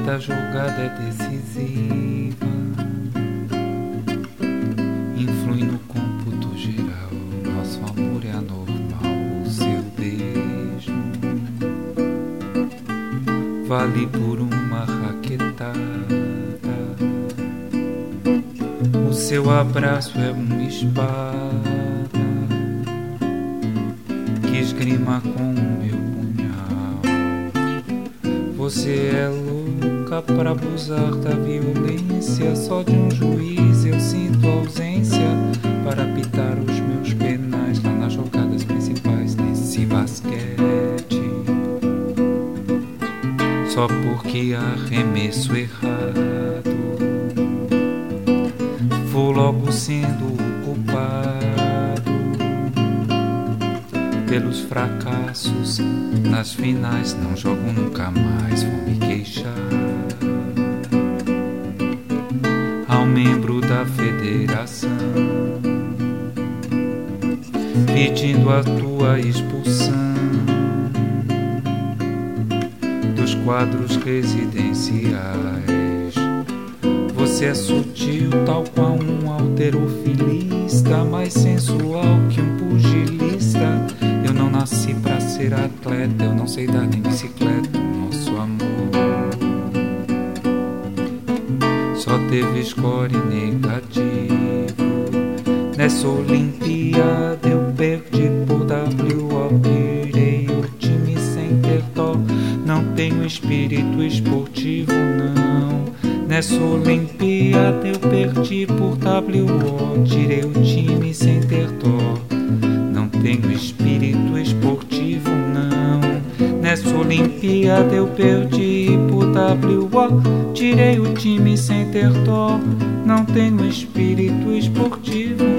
cada jogada é decisiva, influi no cômputo geral. Nosso amor é anormal, o seu beijo vale por uma raquetada. O seu abraço é uma espada que esgrima com o meu punhal. Você é louca pra abusar da violência. Só de um juiz eu sinto ausência para apitar os meus penais lá nas jogadas principais desse basquete. Só porque arremesso errado, vou logo sendo o culpado pelos fracassos nas finais. Não jogo nunca mais, vou me queixar ao membro da federação, pedindo a tua expulsão dos quadros residenciais. Você é sutil, tal qual um halterofilista, mais sensual que um pugilista. Eu não nasci pra ser atleta, eu não sei dar nem bicicleta. Nosso amor só teve score negativo. Nessa Olimpíada eu perdi por WO, virei o time sem ter dó. Não tenho espírito esportivo, não. Nessa Olimpíada eu perdi por WO, tirei o time sem ter dó. Não tenho espírito esportivo, não. Nessa Olimpíada eu perdi por WO, tirei o time sem ter dó. Não tenho espírito esportivo,